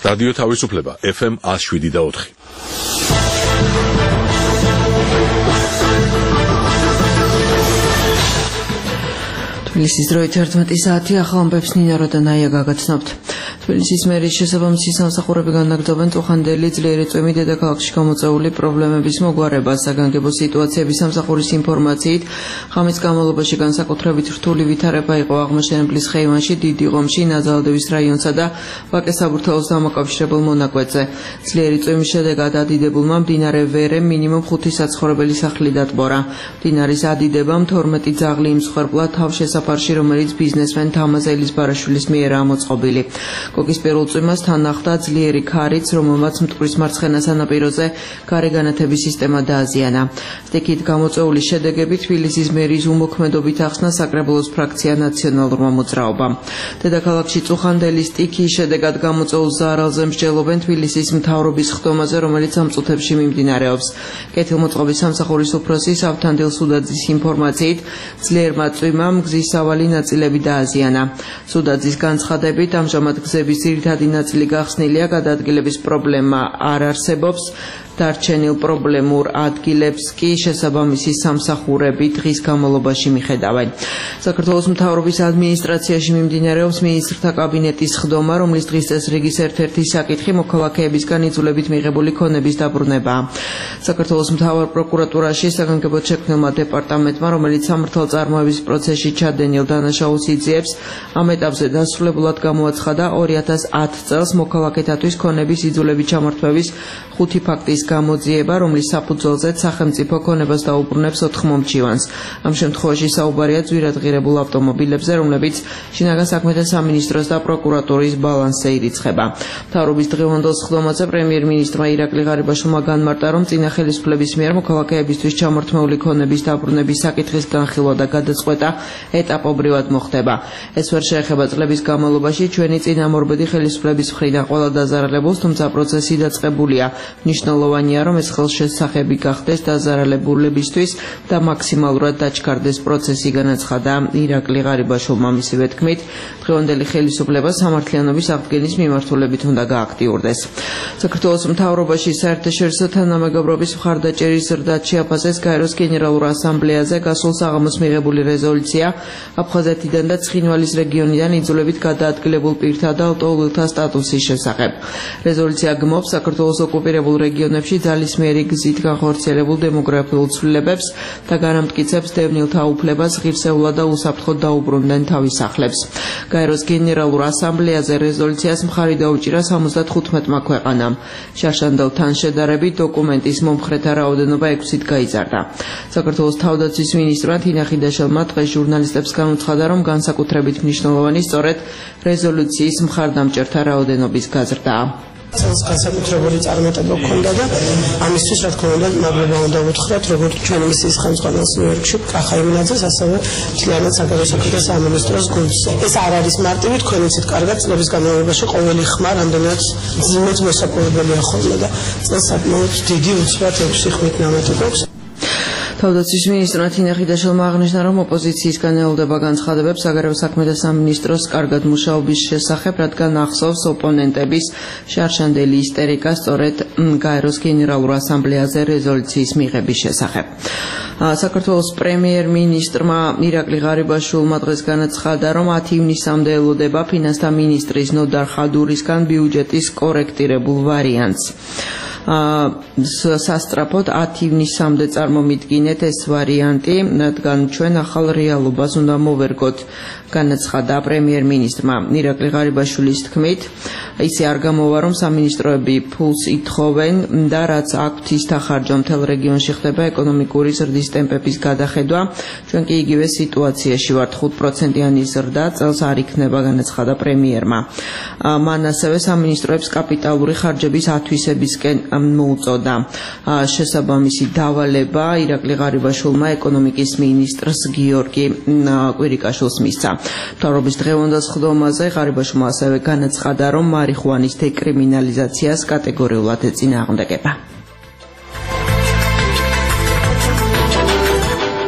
რადიო თავისუფლება FM 107.4. თბილისის დროით 11 საათი ახალ ამბებს ნინა როდანაია გაგაცნობთ. თბილისის მერის შესაბამისი სამსახურები განაგრძობენ წუხანდელი ძლიერი წვიმი დედაქალაქში გამოწვეული პრობლემების მოგვარებას. საგანგებო სიტუაციების სამსახურის ინფორმაციით, ღამის განმავლობაში განსაკუთრებით რთული ვითარება იყო აღმაშენებლის ხეივანში, დიდი ღომში, ნაზალდევის რაიონსა და ვაკეს საბურთალოს დამაკავშირებელ მონაკვეთზე. ძლიერი წვიმის შედეგად ადიდებულმა მდინარე ვერე მინიმუმ 5 საცხოვრებელი სახლი დატბორა. მდინარის ადიდებამ 12 ძაღლი იმსხვერპლა თავშესაფარში, რომელიც ბიზნესმენ თამაზ ელიზბარაშვილის მიერაა მოწყობილი. კოკის პირველ წვიმას თან ახლდა ძლიერი ქარიც, რომელმაც მტკვრის მარცხენა სანაპიროზე გარეგანათების სისტემა დააზიანა. სტიქით გამოწვეული შედეგებით თბილისის მერის უმოქმედობით ახსნა საკრებულოს ფრაქცია ნაციონალურმა მოძრაობამ. დედაქალაქში წუხანდელი სტიქის შედეგად გამოწვეულ ზარალზე მსჯელობენ თბილისის მთავრობის ხდომაზე, რომელიც ამ წუთებში მიმდინარეობს. კეთილმოწყობის სამსახურის უფროსი ავთანდილ სუდაძის ინფორმაციით, ძლიერმა წვიმამ გზის სავალი ნაწილები დააზიანა. სუდაძის განცხადებით, ამჟამად გზების ძირითადი ნაწილი გახსნილია, გადაადგილების პრობლემა არ არსებობს. დარჩენილ პრობლემურ ადგილებს კი შესაბამისი სამსახურები დღის განმავლობაში მიხედავენ. საქართველოს მთავრობის ადმინისტრაციაში მიმდინარეობს მინისტრთა კაბინეტის ხდომა, რომლის დღის წესრიგის ერთ-ერთი საკითხი მოქალაქეებისგან იძულებით მიღებული ქონების დაბრუნებაა. საქართველოს მთავარ პროკურატურაში საგანგებოდ შექმნილმა დეპარტამენტმა, რომელიც სამართალწარმოების პროცესში ჩადენილ დანაშაულს იძიებს, ამ ეტაპზე დასრულებულად გამოაცხადა 2010 წელს მოქალაქეთათვის ქონების იძულებით ჩამართვების 5 ფაქტის გამოძიება, რომლის საფუძველზეც სახელმწიფო ქონებას დაუბრუნებს 4 მომჩივანს. ამ შემთხვევაში საუბარია ძვირადღირებულ ავტომობილებზე, რომლებიც შინაგან საქმეთა სამინისტროს და პროკურატურის ბალანსზე ირიცხება. მთავრობის დღევანდელ სხდომაზე პრემიერ-მინისტრმა ირაკლი ღარიბაშვილმა განმარტა, რომ წინა ხელისუფლების მიერ მოქალაქეებისთვის ჩამორთმეული ქონების დაბრუნების საკითხის განხილვა და გადაწყვეტა ეტაპობრივად მოხდება. ეს ვერ შეეხება წლების განმავლობაში ჩვენი წინამორბედი ხელისუფლების მხრიდან ყველა დაზარალებულს, თუმცა პროცესი დაწყებულია. მნიშვნელოვანია, რომ ეს ხელშესახები გახდეს დაზარალებულებისთვის და მაქსიმალურად დაჩქარდეს პროცესი, განაცხადა ირაკლი ღარიბაშვილმა. მისივე თქმით, დღევანდელი ხელისუფლება სამართლიანობის აღდგენის მიმართულებით უნდა გააქტიურდეს. საქართველოს მთავრობაში საერთაშორისო თანამეგობრობის მხარდაჭერის ზრდად შეაფასეს გაეროს გენერალურ ასამბლეაზე გასულ საღამოს მიღებული რეზოლუცია აფხაზეთიდან და ცხინვალის რეგიონიდან იძულებით გადაადგილებულ პირთა და ლტოლვილთა სტატუსის შესახებ. რეზოლუცია გმობს საქართველოს ოკუპირებულ რეგიონებში ძალისმიერი გზით განხორციელებულ დემოგრაფიულ ცვლილებებს და განამტკიცებს დევნილთა უფლებას ღირსეულად და უსაფრთხოდ დაუბრუნდნენ თავის სახლებს. გაეროს გენერალურ ასამბლეაზე რეზოლუციას მხარი დაუჭირა 75-მა ქვეყანამ. შარშანდელთან შედარებით დოკუმენტის მომხრეთა რაოდენობა 6-ით გაიზარდა. საქართველოს თავდაცვის მინისტრმა თინა ხიდაშელმა დღეს ჟურნალისტებს განუცხადა, რომ განსაკუთრებით მნიშვნელოვანი სწორედ რეზოლუციის მხარდამჭერთა რაოდენობის გაზრდაა. განსაკუთრებული წარმატება გქონდა და ამისთვის რა თქმა უნდა მადლობა უნდა უთხრათ როგორც ჩვენი მისიის ხელმძღვანელს ნიუ-იორკში კახაიმნაძეს, ასევე მთლიანად საგარეო საქმეთა სამინისტროს გუნდს. ეს არ არის მარტივი, თქვენ იცით კარგად, წლების განმავლობაში ყოველი ხმა რამდენად ძიმეთ მოსაპოვებელია ხოლმე და წელს საკმაოდ დიდი უცბად 6 ხმით ნამატებობს. თავდაცვის მინისტრმა თინა ხიდაშელმა აღნიშნა, რომ ოპოზიციისგან ელოდება განცხადებებს საგარეო საქმეთა სამინისტროს კარგად მუშაობის შესახებ, რადგან ახსოვს ოპონენტების შარშანდელი ისტერიკა სწორედ გაეროს გენერალურ ასამბლეაზე რეზოლუციის მიღების შესახებ. საქართველოს პრემიერ-მინისტრმა ირაკლი ღარიბაშვილმა დღეს განაცხადა, რომ 10 ივნისამდე ელოდება ფინანსთა მინისტრის ნოდარ ხადურისგან ბიუჯეტის კორექტირებულ ვარიანტს. სასტრაფოდ 10 ივნისამდე წარმომიდგინეთ ეს ვარიანტი, რადგან ჩვენ ახალ რეალობას უნდა მოვერგოთ, განაცხადა პრემიერ-მინისტრმა. ირაკლი ღარიბაშვილის თქმით, ისე არ გამოვა, რომ სამინისტროები ფულს ითხოვენ და რაც აქვთ ის დახარჯვა, მთელ რეგიონში ხდება ეკონომიკური ზრდის ტემპების გადახედვა. ჩვენ კი იგივე სიტუაციაში ვართ, 5%-იანი ზრდა წელს არ იქნება, განაცხადა პრემიერმა. მან ასევე სამინისტროებს კაპიტალური ხარჯების ათვისებისკენ მოუწოდა. შესაბამისი დავალება ირაკლი ღარიბაშვილმა ეკონომიკის მინისტრს გიორგი კვირიკაშვილს მისცა. მთავრობის დღევანდელ სხდომაზე ღარიბაშვილმა ასევე განაცხადა, რომ მარიხუანის დეკრიმინალიზაციას კატეგორიულად ეწინააღმდეგება.